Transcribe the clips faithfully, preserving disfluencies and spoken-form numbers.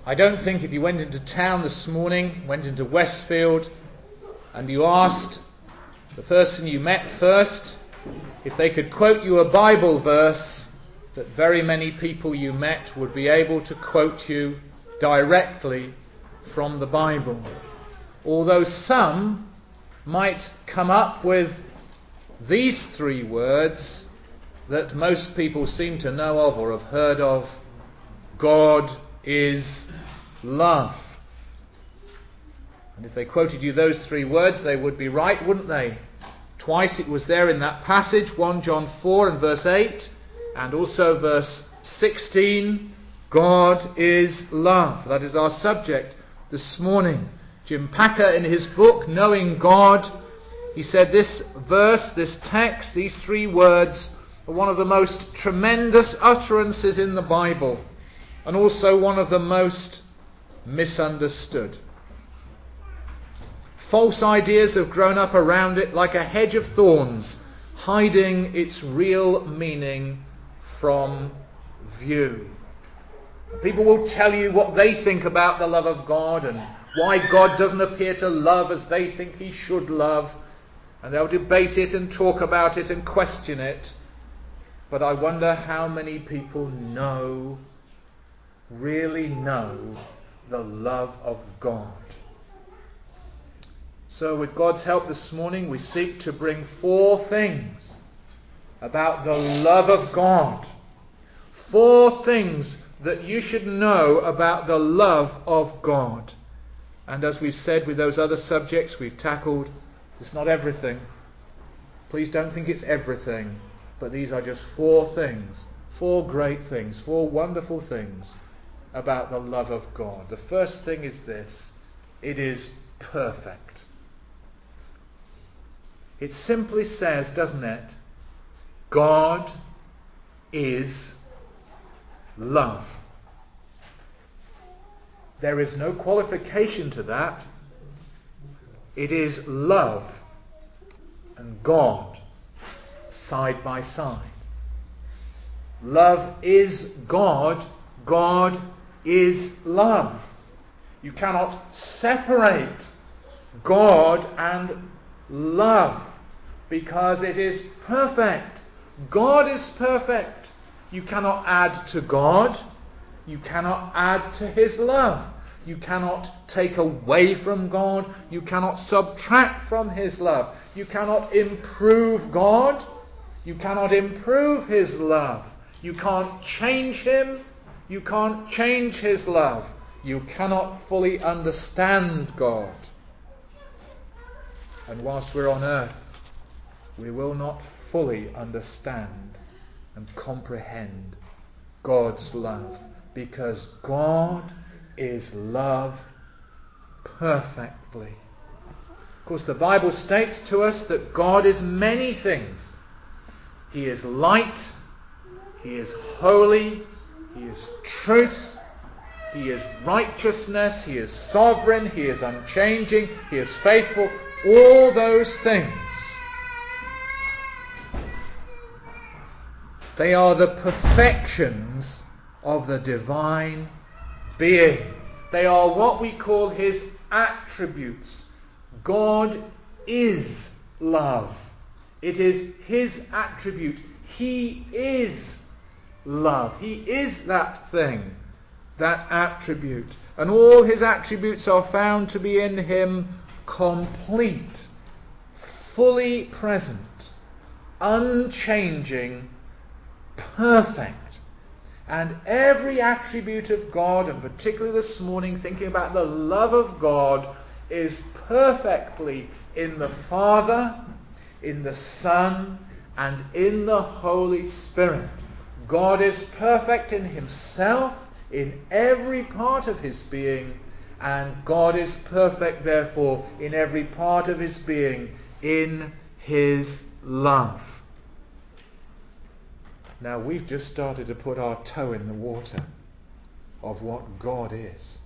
I don't think if you went into town this morning, went into Westfield, and you asked the person you met first if they could quote you a Bible verse, that very many people you met would be able to quote you directly from the Bible. Although some might come up with these three words that most people seem to know of or have heard of: God is love. And if they quoted you those three words, they would be right, wouldn't they? Twice it was there in that passage, First John four and verse eight, and also verse sixteen. God is love. That is our subject this morning. Jim Packer, in his book, Knowing God, he said this verse, this text, these three words are one of the most tremendous utterances in the Bible, and also one of the most misunderstood. False ideas have grown up around it like a hedge of thorns, hiding its real meaning from view. People will tell you what they think about the love of God and why God doesn't appear to love as they think He should love, and they'll debate it and talk about it and question it. But I wonder how many people know, really know, the love of God. So with God's help this morning, we seek to bring four things about the love of God. Four things that you should know about the love of God. And as we've said with those other subjects we've tackled, it's not everything. Please don't think it's everything. But these are just four things. Four great things. Four wonderful things about the love of God. The first thing is this: it is perfect. It simply says, doesn't it, God is love. There is no qualification to that. It is love and God side by side. Love is God. God is love. You cannot separate God and love, because it is perfect. God is perfect. You cannot add to God. You cannot add to His love. You cannot take away from God. You cannot subtract from His love. You cannot improve God. You cannot improve His love. You can't change Him. You can't change His love. You cannot fully understand God. And whilst we're on earth, we will not fully understand and comprehend God's love, because God is love perfectly. Of course, the Bible states to us that God is many things. He is light, He is holy, He is truth, He is righteousness, He is sovereign, He is unchanging, He is faithful. All those things, they are the perfections of the divine being. They are what we call His attributes. God is love. It is His attribute. He is love. He is that thing, that attribute. And all His attributes are found to be in Him complete, fully present, unchanging, perfect. And every attribute of God, and particularly this morning thinking about the love of God, is perfectly in the Father, in the Son, and in the Holy Spirit. God is perfect in Himself, in every part of His being, and God is perfect, therefore, in every part of His being, in His love. Now, we've just started to put our toe in the water of what God is.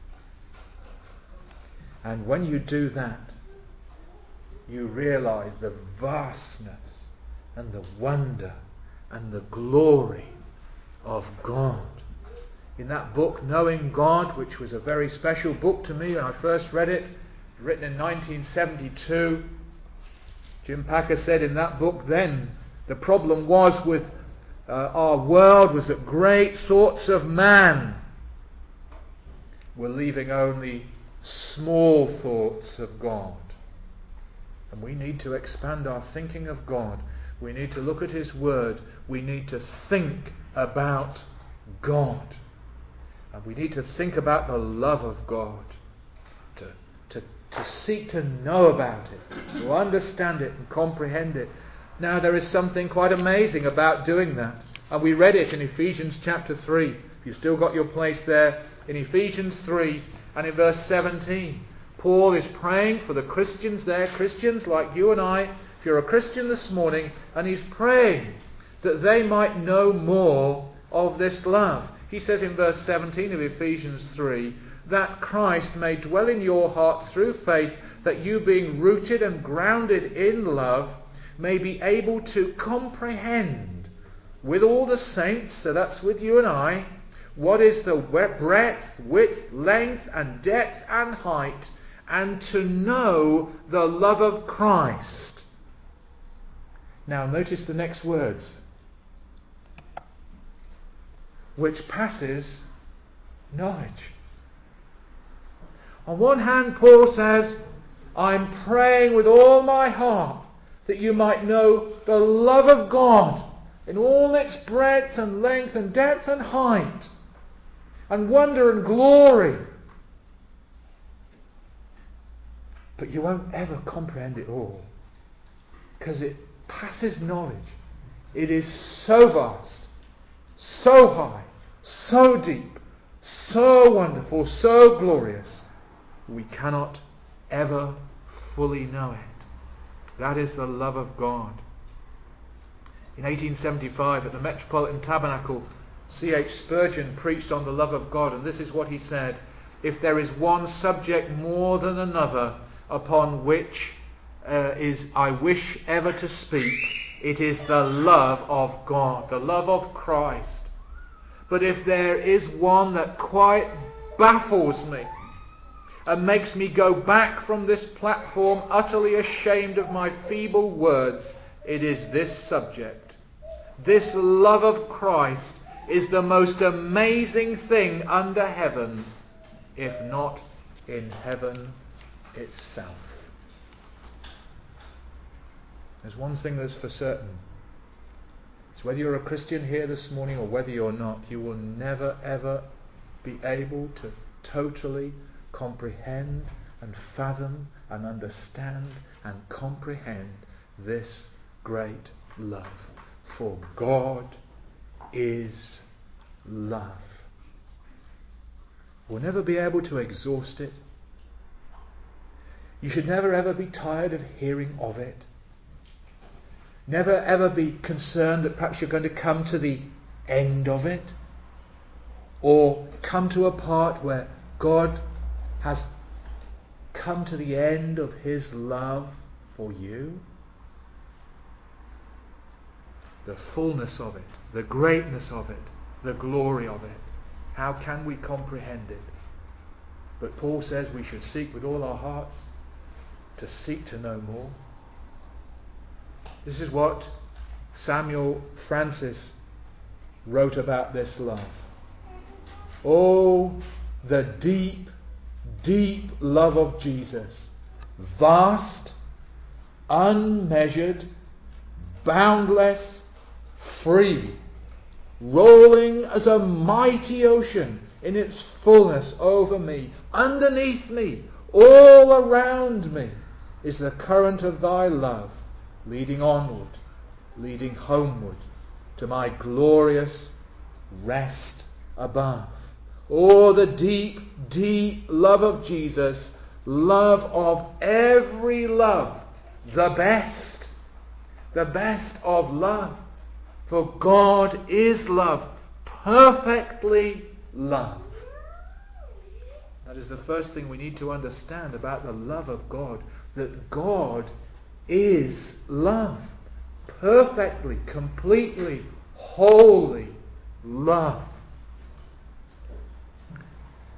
And when you do that, you realize the vastness and the wonder and the glory of God. In that book, Knowing God, which was a very special book to me when I first read it, written in nineteen seventy-two, Jim Packer said in that book then, the problem was with uh, our world was that great thoughts of man were leaving only small thoughts of God. And we need to expand our thinking of God. We need to look at His Word. We need to think about God. And we need to think about the love of God. To, to, to seek to know about it. To understand it and comprehend it. Now there is something quite amazing about doing that. And we read it in Ephesians chapter three. If you've still got your place there. In Ephesians three and in verse seventeen. Paul is praying for the Christians there. Christians like you and I. If you're a Christian this morning. And he's praying that they might know more of this love. He says in verse seventeen of Ephesians three, that Christ may dwell in your hearts through faith, that you being rooted and grounded in love, may be able to comprehend with all the saints, so that's with you and I, what is the breadth, width, length and depth and height, and to know the love of Christ. Now notice the next words. Which passes knowledge. On one hand, Paul says, I'm praying with all my heart that you might know the love of God in all its breadth and length and depth and height, and wonder and glory. But you won't ever comprehend it all, because it passes knowledge. It is so vast, so high, so deep, so wonderful, so glorious, we cannot ever fully know it. That is the love of God. In eighteen seventy-five, at the Metropolitan Tabernacle, C H Spurgeon preached on the love of God, and this is what he said: if there is one subject more than another upon which uh, is I wish ever to speak, it is the love of God, the love of Christ. But if there is one that quite baffles me and makes me go back from this platform utterly ashamed of my feeble words, it is this subject. This love of Christ is the most amazing thing under heaven, if not in heaven itself. There's one thing that's for certain. It's whether you're a Christian here this morning or whether you're not, you will never ever be able to totally comprehend and fathom and understand and comprehend this great love. For God is love. We'll never be able to exhaust it. You should never ever be tired of hearing of it. Never ever be concerned that perhaps you're going to come to the end of it, or come to a part where God has come to the end of His love for you. The fullness of it, the greatness of it, the glory of it. How can we comprehend it? But Paul says we should seek with all our hearts to seek to know more. This is what Samuel Francis wrote about this love. Oh, the deep, deep love of Jesus. Vast, unmeasured, boundless, free, rolling as a mighty ocean in its fullness over me, underneath me, all around me, is the current of thy love, leading onward, leading homeward to my glorious rest above. Oh, the deep, deep love of Jesus, love of every love, the best, the best of love. For God is love, perfectly love. That is the first thing we need to understand about the love of God, that God is love, perfectly, completely, wholly love.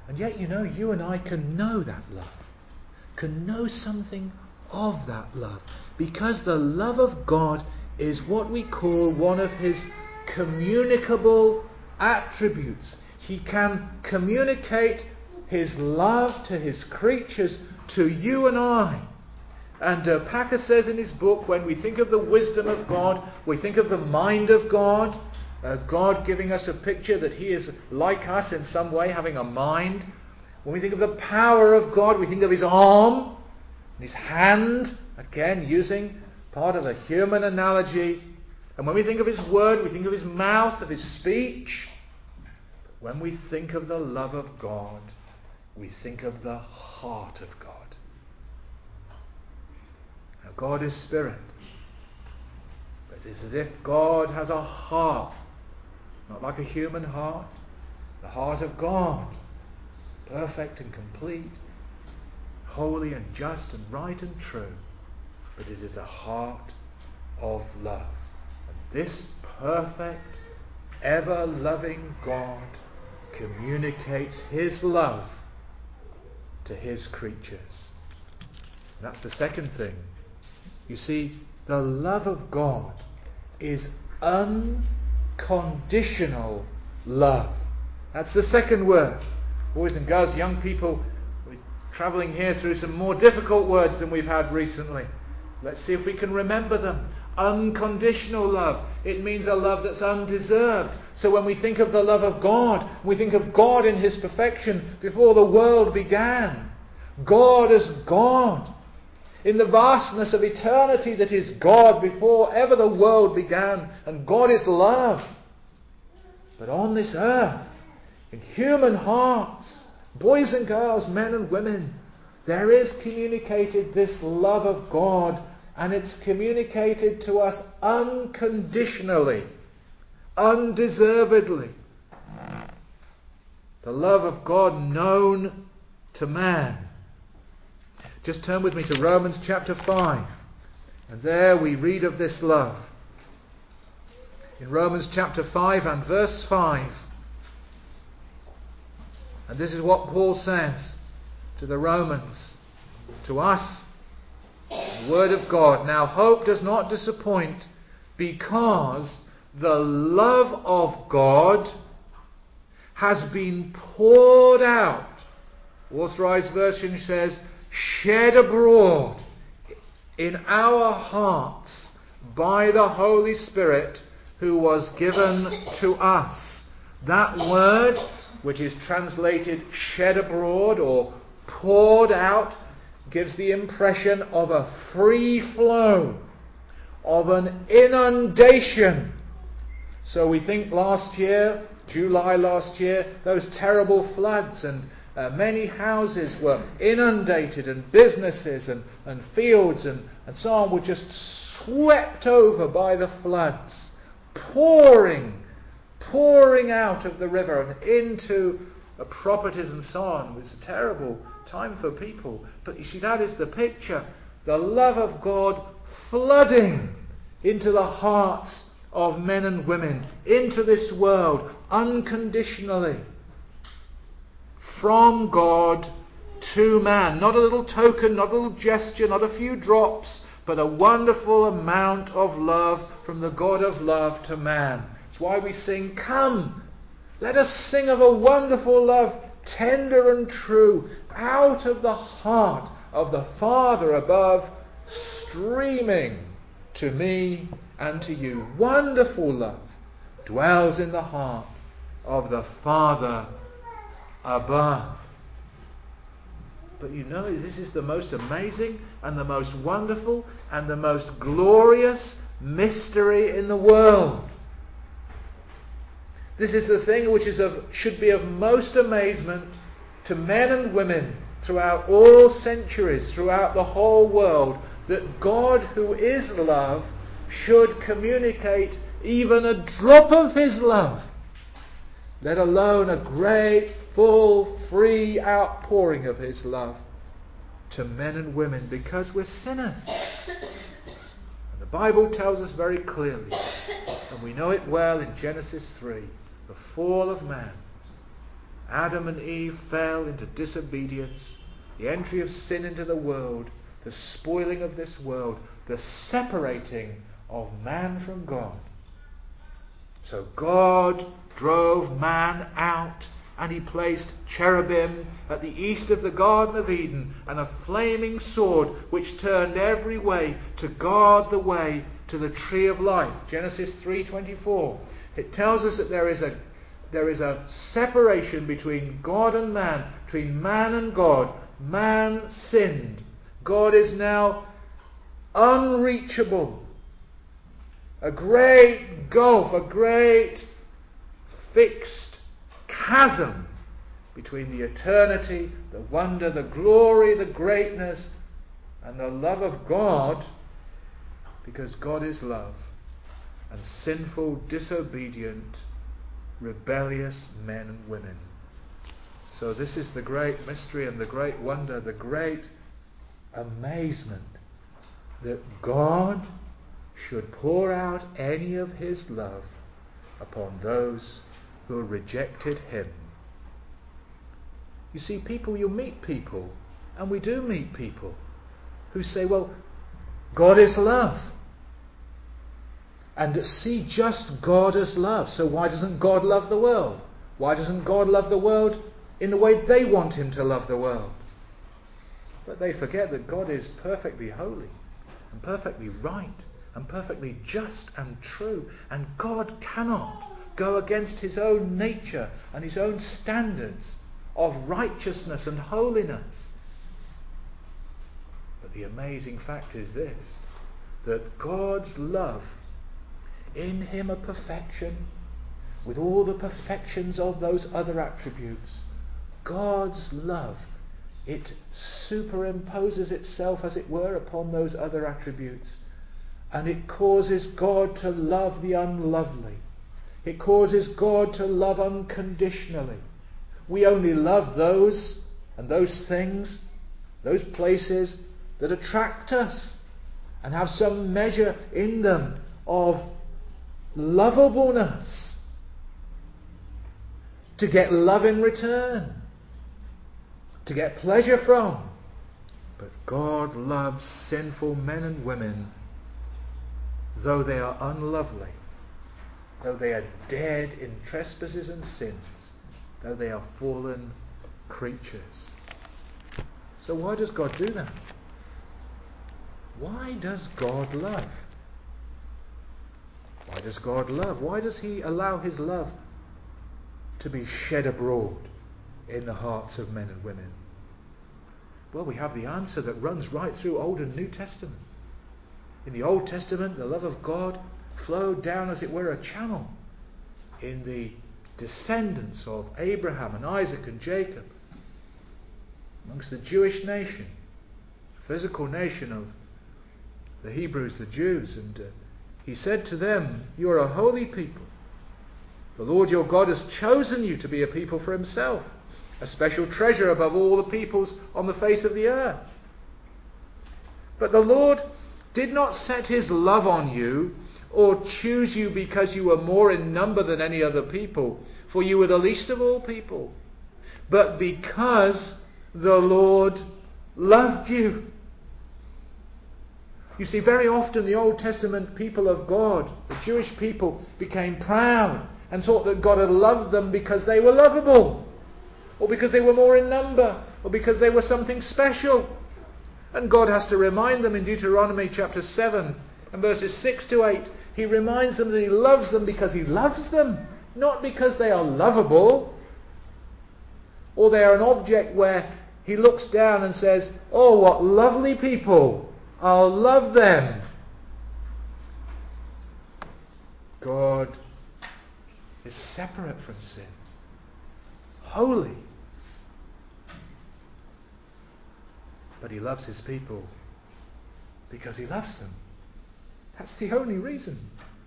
And yet, you know, you and I can know that love. Can know something of that love. Because the love of God is what we call one of His communicable attributes. He can communicate His love to His creatures, to you and I. And uh, Packer says in his book, when we think of the wisdom of God, we think of the mind of God. Uh, God giving us a picture that He is like us in some way, having a mind. When we think of the power of God, we think of His arm, His hand, again using part of a human analogy. And when we think of His word, we think of His mouth, of His speech. But when we think of the love of God, we think of the heart of God. Now, God is spirit. But it's as if God has a heart. Not like a human heart. The heart of God. Perfect and complete. Holy and just and right and true. But it is a heart of love. And this perfect, ever-loving God communicates His love to His creatures. And that's the second thing. You see, the love of God is unconditional love. That's the second word. Boys and girls, young people, we're travelling here through some more difficult words than we've had recently. Let's see if we can remember them. Unconditional love. It means a love that's undeserved. So when we think of the love of God, we think of God in His perfection before the world began. God as God. In the vastness of eternity that is God before ever the world began. And God is love. But on this earth, in human hearts, boys and girls, men and women, there is communicated this love of God, and it's communicated to us unconditionally, undeservedly. The love of God known to man. Just turn with me to Romans chapter five, and there we read of this love. In Romans chapter five and verse five, and this is what Paul says to the Romans, to us, the Word of God. Now hope does not disappoint, because the love of God has been poured out. Authorized version says, shed abroad in our hearts by the Holy Spirit who was given to us. That word, which is translated shed abroad or poured out, gives the impression of a free flow, of an inundation. So we think last year, July last year, those terrible floods, and uh, many houses were inundated, and businesses and, and fields and, and so on were just swept over by the floods, pouring, pouring out of the river and into uh, properties and so on. It was a terrible time for people. But you see, that is the picture. The love of God flooding into the hearts of men and women, into this world, unconditionally. From God to man. Not a little token, not a little gesture, not a few drops, but a wonderful amount of love from the God of love to man. That's why we sing, come, let us sing of a wonderful love, tender and true, out of the heart of the Father above, streaming to me and to you. Wonderful love dwells in the heart of the Father above. But you know, this is the most amazing and the most wonderful and the most glorious mystery in the world. This is the thing which is of, should be of most amazement to men and women throughout all centuries, throughout the whole world, that God, who is love, should communicate even a drop of His love, let alone a great, full, free outpouring of His love to men and women, because we're sinners. And the Bible tells us very clearly, and we know it well in Genesis three, the fall of man. Adam and Eve fell into disobedience, the entry of sin into the world, the spoiling of this world, the separating of man from God. So God drove man out, and he placed cherubim at the east of the Garden of Eden, and a flaming sword which turned every way to guard the way to the tree of life. Genesis three twenty-four. It tells us that there is a there is a separation between God and man, between man and God. Man sinned. God is now unreachable. A great gulf, a great fixed chasm between the eternity, the wonder, the glory, the greatness, and the love of God, because God is love, and sinful, disobedient, rebellious men and women. So this is the great mystery and the great wonder, the great amazement, that God should pour out any of his love upon those who rejected him. You see, people, you'll meet people, and we do meet people, who say, well, God is love. And see just God as love. So why doesn't God love the world? Why doesn't God love the world in the way they want him to love the world? But they forget that God is perfectly holy and perfectly right and perfectly just and true. And God cannot go against his own nature and his own standards of righteousness and holiness. But the amazing fact is this, that God's love, in him a perfection, with all the perfections of those other attributes, God's love, it superimposes itself, as it were, upon those other attributes, and it causes God to love the unlovely. It causes God to love unconditionally. We only love those and those things, those places that attract us and have some measure in them of lovableness, to get love in return, to get pleasure from. But God loves sinful men and women, though they are unlovely, though they are dead in trespasses and sins, though they are fallen creatures. So why does God do that? Why does God love? Why does God love? Why does he allow his love to be shed abroad in the hearts of men and women? Well, we have the answer that runs right through Old and New Testament. In the Old Testament, the love of God flowed down, as it were, a channel in the descendants of Abraham and Isaac and Jacob, amongst the Jewish nation, physical nation of the Hebrews, the Jews. And uh, he said to them, "You are a holy people. The Lord your God has chosen you to be a people for himself, a special treasure above all the peoples on the face of the earth." But the Lord did not set his love on you or choose you because you were more in number than any other people, for you were the least of all people, but because the Lord loved you. You see, very often the Old Testament people of God, the Jewish people, became proud and thought that God had loved them because they were lovable, or because they were more in number, or because they were something special. And God has to remind them in Deuteronomy chapter seven and verses six to eight. He reminds them that he loves them because he loves them, not because they are lovable, or they are an object where he looks down and says, "Oh, what lovely people, I'll love them." God is separate from sin, holy, but he loves his people because he loves them. That's the only reason.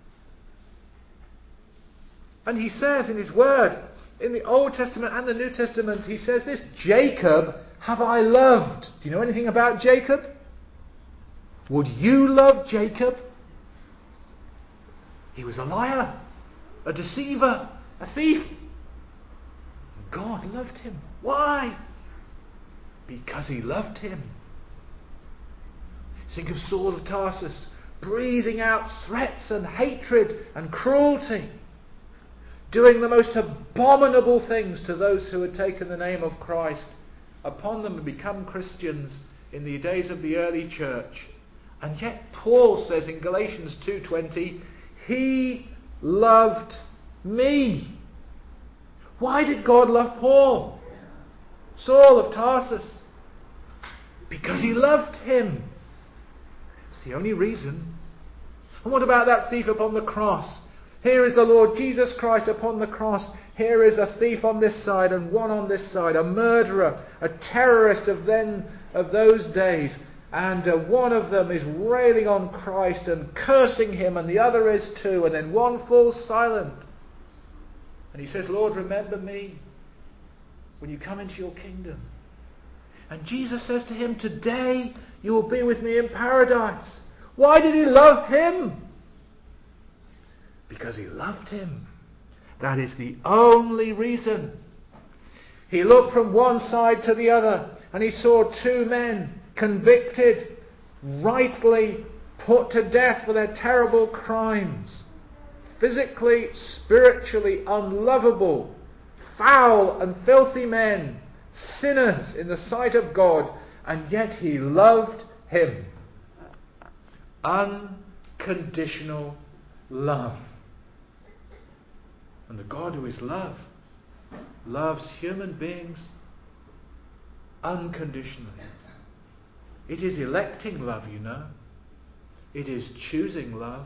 And he says in his word, in the Old Testament and the New Testament, he says this, "Jacob have I loved." Do you know anything about Jacob? Would you love Jacob? He was a liar, a deceiver, a thief. God loved him. Why? Because he loved him. Think of Saul of Tarsus, breathing out threats and hatred and cruelty, doing the most abominable things to those who had taken the name of Christ upon them and become Christians in the days of the early church. And yet Paul says in Galatians two twenty, he loved me. Why did God love Paul, Saul of Tarsus? Because he loved him. It's the only reason. And what about that thief upon the cross? Here is the Lord Jesus Christ upon the cross. Here is a thief on this side and one on this side, a murderer, a terrorist of then of those days. And uh, one of them is railing on Christ and cursing him, and the other is too. And then one falls silent. And he says, Lord, remember me when you come into your kingdom. And Jesus says to him, today you will be with me in paradise. Why did he love him? Because he loved him. That is the only reason. He looked from one side to the other and he saw two men convicted, rightly put to death for their terrible crimes. Physically, spiritually unlovable, foul and filthy men, sinners in the sight of God, and yet he loved him. Unconditional love. And the God who is love loves human beings unconditionally. It is electing love, you know. It is choosing love.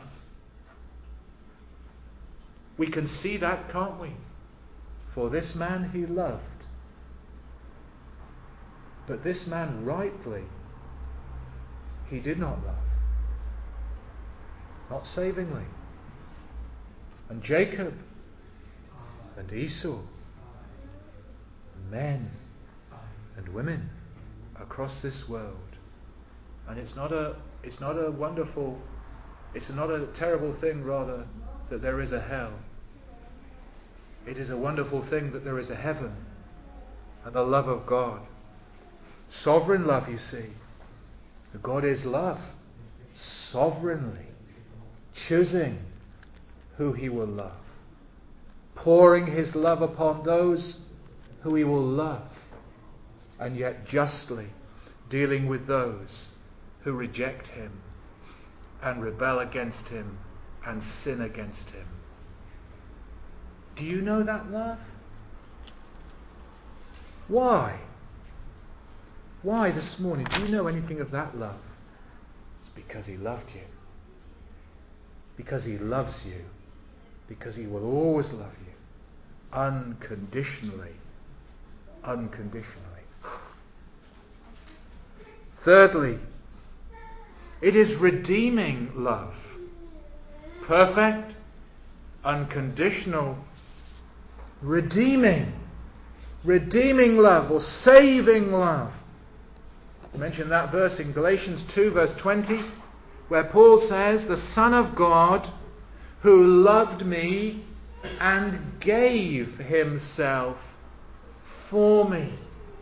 We can see that, can't we? For this man he loved. But this man rightly, he did not love. Not savingly. And Jacob and Esau, men and women across this world. And it's not a it's not a wonderful, it's not a terrible thing rather that there is a hell. It is a wonderful thing that there is a heaven and the love of God. Sovereign love, you see. God is love. Sovereignly choosing who he will love. Pouring his love upon those who he will love. And yet justly dealing with those who reject him and rebel against him and sin against him. Do you know that love? Why? Why this morning? Do you know anything of that love? It's because he loved you. Because he loves you. Because he will always love you. Unconditionally. Unconditionally. Thirdly, it is redeeming love. Perfect, unconditional, redeeming. Redeeming love or saving love. I mentioned that verse in Galatians two verse twenty, where Paul says, the Son of God who loved me and gave himself for me.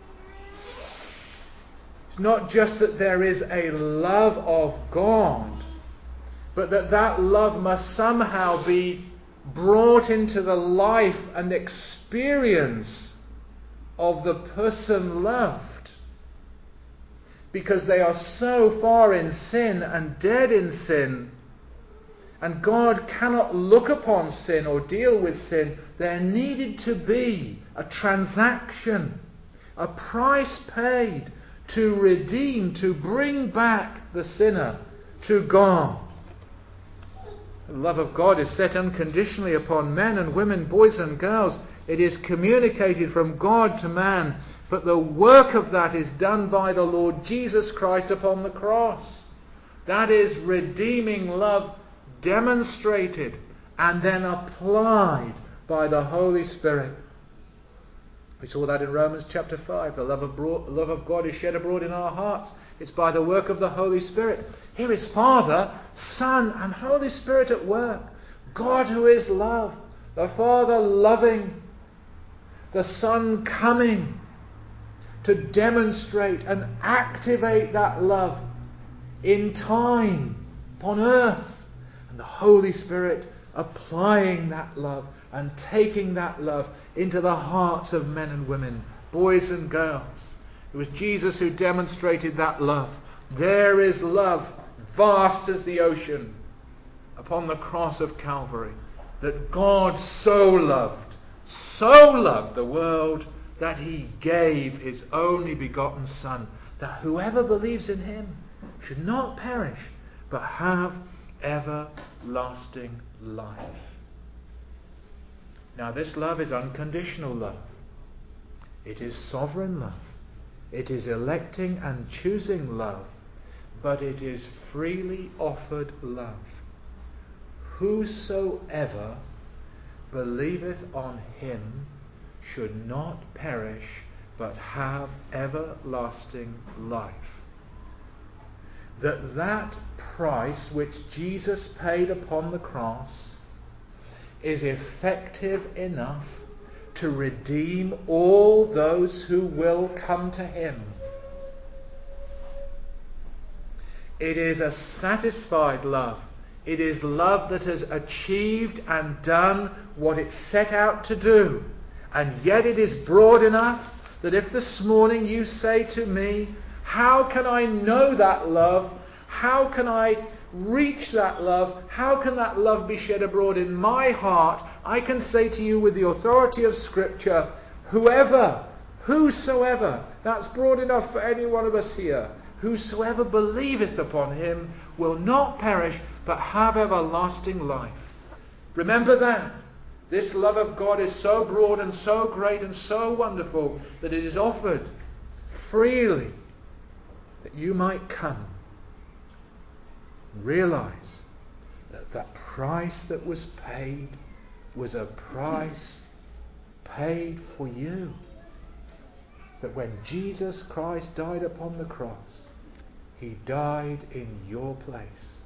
It's not just that there is a love of God, but that that love must somehow be brought into the life and experience of the person loved. Because they are so far in sin and dead in sin, and God cannot look upon sin or deal with sin, there needed to be a transaction, a price paid to redeem, to bring back the sinner to God. The love of God is set unconditionally upon men and women, boys and girls. It is communicated from God to man, but the work of that is done by the Lord Jesus Christ upon the cross. That is redeeming love demonstrated and then applied by the Holy Spirit. We saw that in Romans chapter five. The love of, bro- love of God is shed abroad in our hearts. It's by the work of the Holy Spirit. Here is Father, Son and Holy Spirit at work. God who is love. The Father loving. the Son coming to demonstrate and activate that love in time upon earth, and the Holy Spirit applying that love and taking that love into the hearts of men and women, boys and girls. It was Jesus who demonstrated that love. There is love, vast as the ocean, upon the cross of Calvary, that God so loved, so loved the world that he gave his only begotten Son, that whoever believes in him should not perish, but have everlasting life. Now, this love is unconditional love. It is sovereign love. It is electing and choosing love. But it is freely offered love. Whosoever believeth on him should not perish, but have everlasting life. That that price which Jesus paid upon the cross is effective enough to redeem all those who will come to him. It is a satisfied love. It is love that has achieved and done what it set out to do. And yet it is broad enough that if this morning you say to me, how can I know that love? How can I reach that love? How can that love be shed abroad in my heart? I can say to you with the authority of Scripture, whoever, whosoever, that's broad enough for any one of us here, whosoever believeth upon him will not perish, but have everlasting life. Remember that. This love of God is so broad and so great and so wonderful that it is offered freely that you might come. Realize that that price that was paid was a price paid for you. That when Jesus Christ died upon the cross, he died in your place.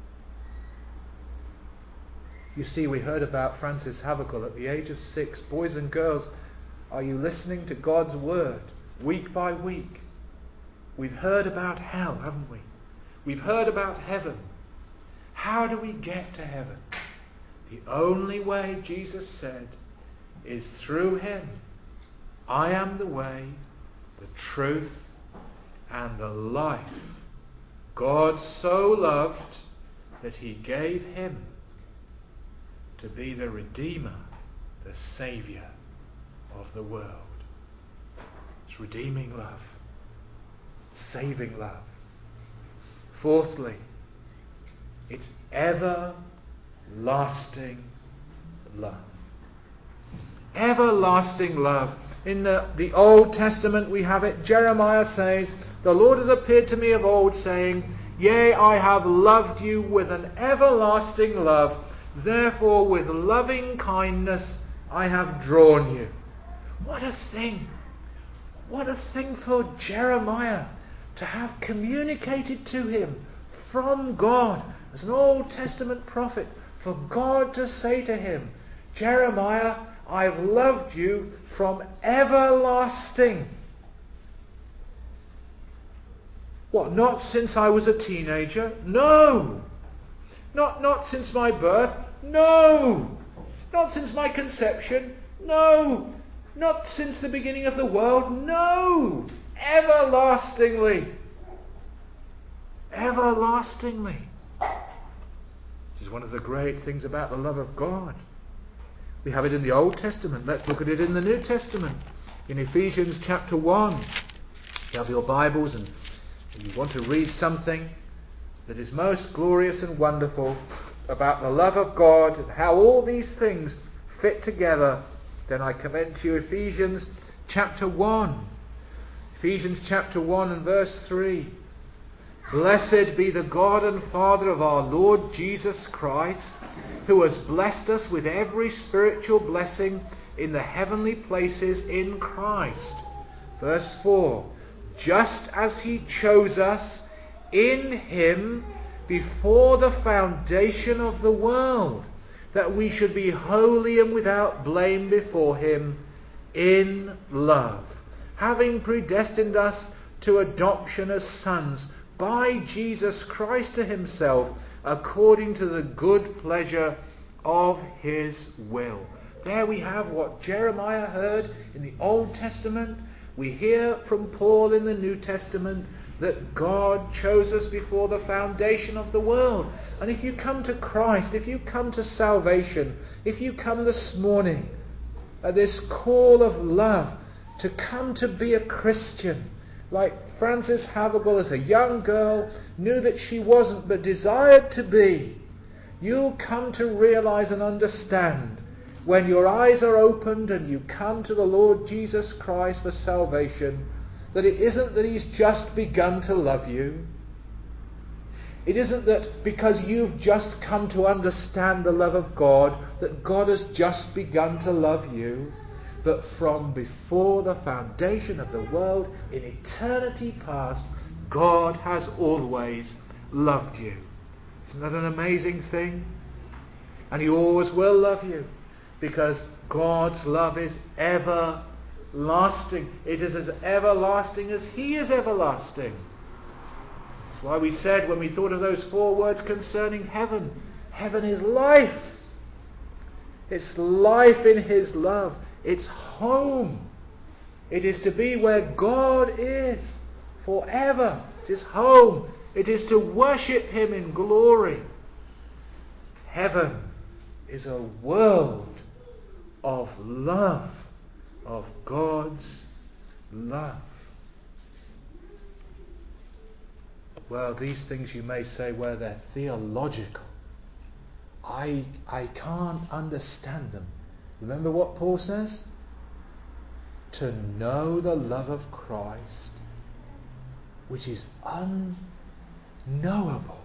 You see, we heard about Francis Havergal at the age of six. Boys and girls, are you listening to God's word week by week? We've heard about hell, haven't we? We've heard about heaven. How do we get to heaven? The only way, Jesus said, is through him. I am the way, the truth, and the life. God so loved that he gave him to be the Redeemer, the Saviour of the world. It's redeeming love, saving love. Fourthly, it's everlasting love. Everlasting love. In the, the Old Testament we have it. Jeremiah says, the Lord has appeared to me of old, saying, yea, I have loved you with an everlasting love. Therefore with loving kindness I have drawn you. What a thing. What a thing for Jeremiah to have communicated to him from God as an Old Testament prophet, for God to say to him, Jeremiah, I've loved you from everlasting. What, not since I was a teenager? No. Not, not since my birth? No. Not since my conception? No. Not since the beginning of the world? No. Everlastingly. Everlastingly. This is one of the great things about the love of God. We have it in the Old Testament. Let's look at it in the New Testament. In Ephesians chapter one. You have your Bibles and you want to read something that is most glorious and wonderful about the love of God and how all these things fit together, then I commend to you Ephesians chapter one. Ephesians chapter one and verse three. Blessed be the God and Father of our Lord Jesus Christ, who has blessed us with every spiritual blessing in the heavenly places in Christ. Verse four. Just as he chose us in him before the foundation of the world, that we should be holy and without blame before him. in love, having predestined us to adoption as sons by Jesus Christ to himself, according to the good pleasure of his will. There we have what Jeremiah heard in the Old Testament. We hear from Paul in the New Testament that God chose us before the foundation of the world. And if you come to Christ, if you come to salvation, if you come this morning at this call of love to come to be a Christian, like Frances Havergal as a young girl knew that she wasn't but desired to be, you'll come to realize and understand when your eyes are opened and you come to the Lord Jesus Christ for salvation, that it isn't that he's just begun to love you. It isn't that because you've just come to understand the love of God, that God has just begun to love you. But from before the foundation of the world, in eternity past, God has always loved you. Isn't that an amazing thing? And he always will love you, because God's love is everlasting. It is as everlasting as he is everlasting. That's why we said when we thought of those four words concerning heaven, heaven is life. It's life in his love. It's home. It is to be where God is forever. It is home. It is to worship him in glory. Heaven is a world of love, of God's love. Well, these things you may say, well, they're theological. I, I can't understand them. Remember what Paul says? To know the love of Christ, which is unknowable.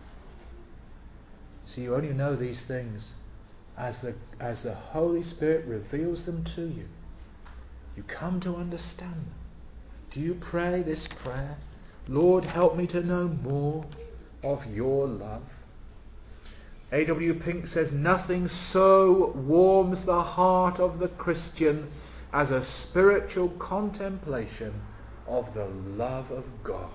See, you only know these things as the, as the Holy Spirit reveals them to you. You come to understand them. Do you pray this prayer? Lord, help me to know more of your love. A W Pink says, nothing so warms the heart of the Christian as a spiritual contemplation of the love of God.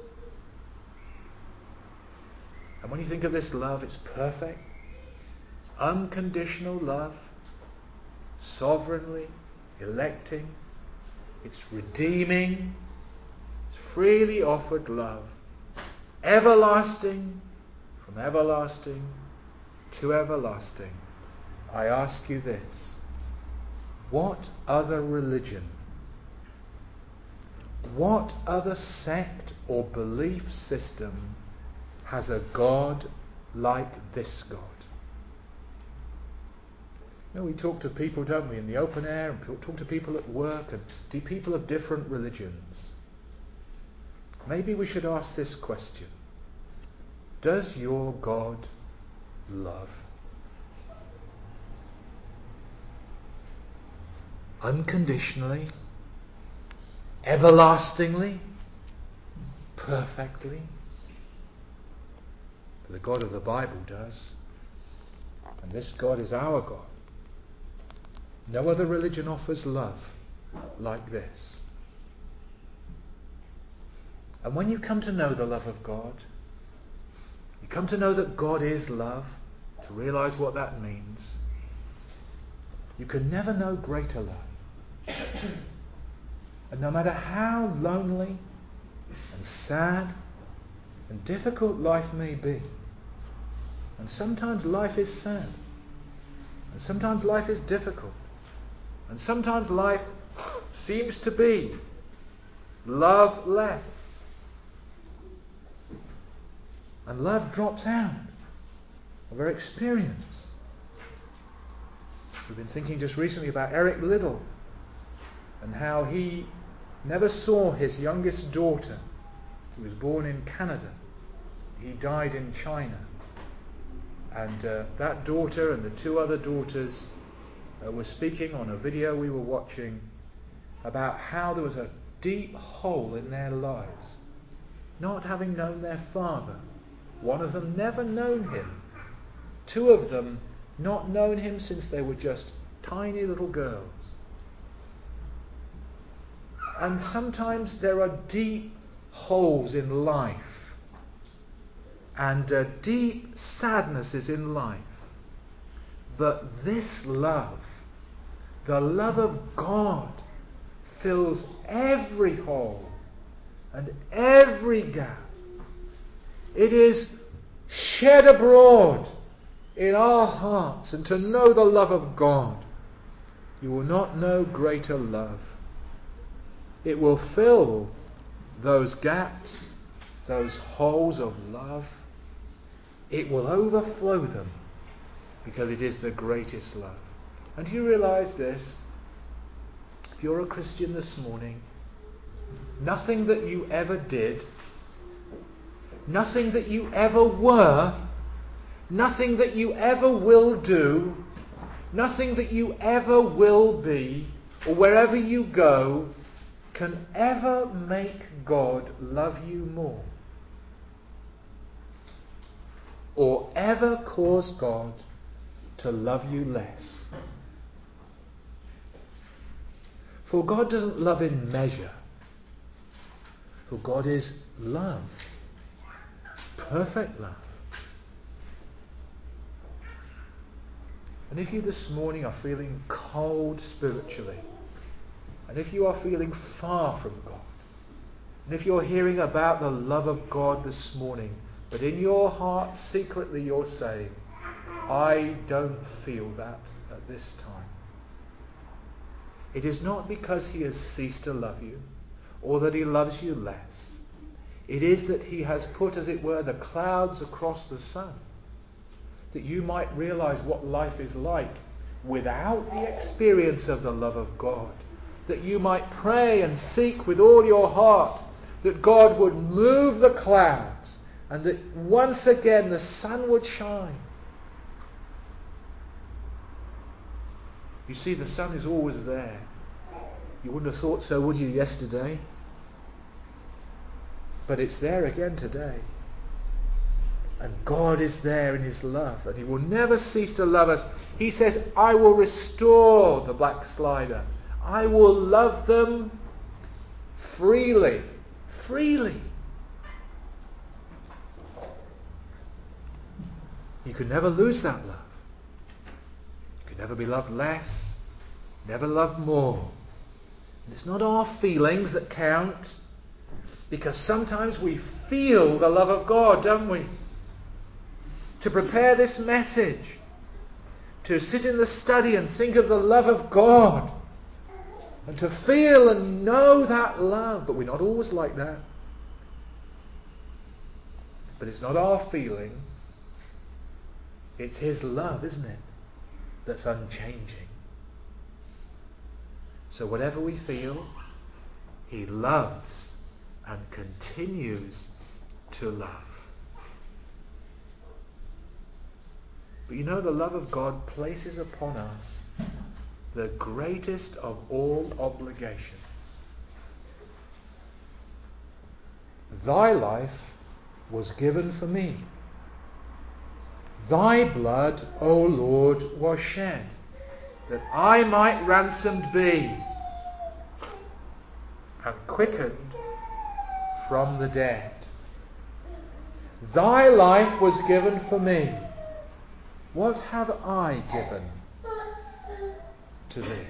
And when you think of this love, it's perfect. It's unconditional love, sovereignly electing. It's redeeming. It's freely offered love. Everlasting, from everlasting to everlasting. I ask you this: what other religion, what other sect or belief system has a God like this God? You know, we talk to people, don't we, in the open air, and talk to people at work, and to people of different religions. Maybe we should ask this question: does your God love? Unconditionally, everlastingly, perfectly? But the God of the Bible does. And this God is our God. No other religion offers love like this. And when you come to know the love of God, you come to know that God is love, to realize what that means, you can never know greater love. And no matter how lonely and sad and difficult life may be, and sometimes life is sad, and sometimes life is difficult, and sometimes life seems to be loveless, and love drops out of our experience. We've been thinking just recently about Eric Liddell and how he never saw his youngest daughter, who was born in Canada. He died in China. And uh, that daughter and the two other daughters uh, were speaking on a video we were watching about how there was a deep hole in their lives, not having known their father. One of them never known him. Two of them not known him since they were just tiny little girls. And sometimes there are deep holes in life and uh, deep sadnesses in life. But this love, the love of God, fills every hole and every gap. It is shed abroad in our hearts, and to know the love of God, you will not know greater love. It will fill those gaps, those holes of love. It will overflow them because it is the greatest love. And do you realize this? If you're a Christian this morning, nothing that you ever did, nothing that you ever were, nothing that you ever will do, nothing that you ever will be, or wherever you go, can ever make God love you more, or ever cause God to love you less. For God doesn't love in measure. For God is love. Perfect love. And if you this morning are feeling cold spiritually, and if you are feeling far from God, and if you're hearing about the love of God this morning, but in your heart secretly you're saying, I don't feel that at this time. It is not because He has ceased to love you, or that He loves you less. It is that He has put, as it were, the clouds across the sun, that you might realize what life is like without the experience of the love of God. That you might pray and seek with all your heart that God would move the clouds and that once again the sun would shine. You see, the sun is always there. You wouldn't have thought so, would you, yesterday? But it's there again today. And God is there in His love, and He will never cease to love us. He says, I will restore the backslider. I will love them freely. Freely. You can never lose that love. You can never be loved less, never loved more. And it's not our feelings that count, because sometimes we feel the love of God, don't we? To prepare this message, to sit in the study and think of the love of God, and to feel and know that love. But we're not always like that. But it's not our feeling, it's His love, isn't it? That's unchanging. So whatever we feel, He loves and continues to love. But you know, the love of God places upon us the greatest of all obligations. Thy life was given for me. Thy blood, O Lord, was shed, that I might ransomed be and quickened from the dead. Thy life was given for me. What have I given to thee?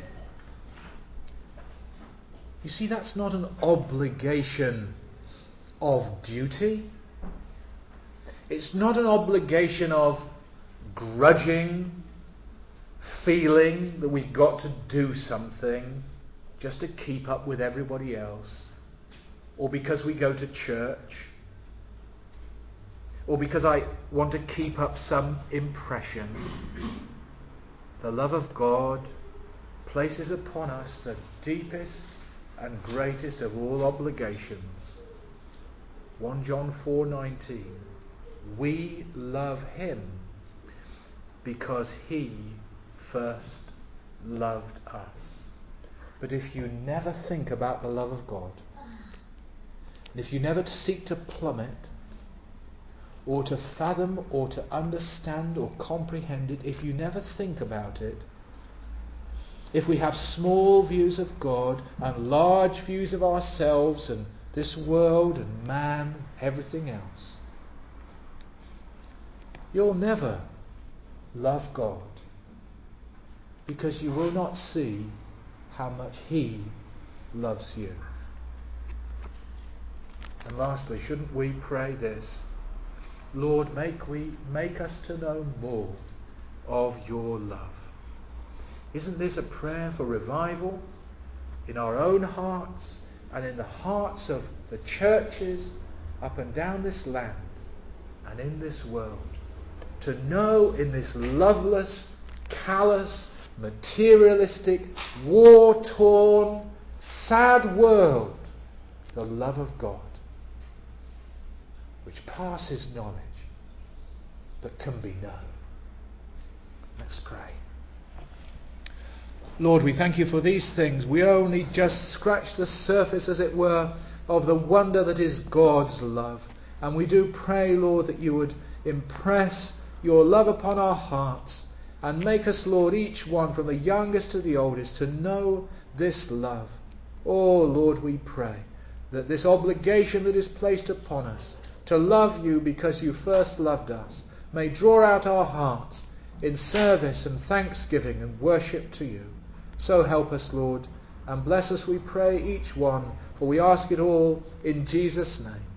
You see, that's not an obligation of duty. It's not an obligation of grudging feeling that we've got to do something just to keep up with everybody else, or because we go to church, or because I want to keep up some impression. The love of God places upon us the deepest and greatest of all obligations. First John four nineteen. We love Him because He first loved us. But if you never think about the love of God, and if you never seek to plumb it, or to fathom, or to understand, or comprehend it, if you never think about it, If we have small views of God and large views of ourselves and this world and man, everything else, you'll never love God, because you will not see how much He loves you. And lastly, shouldn't we pray this? Lord, make we make us to know more of your love. Isn't this a prayer for revival in our own hearts and in the hearts of the churches up and down this land and in this world? To know in this loveless, callous, materialistic, war-torn, sad world the love of God, which passes knowledge but can be known. Let's pray. Lord, we thank you for these things. We only just scratch the surface, as it were, of the wonder that is God's love. And we do pray, Lord, that you would impress your love upon our hearts and make us, Lord, each one from the youngest to the oldest, to know this love. Oh, Lord, we pray that this obligation that is placed upon us to love you because you first loved us may draw out our hearts in service and thanksgiving and worship to you. So help us, Lord, and bless us, we pray, each one, for we ask it all in Jesus' name.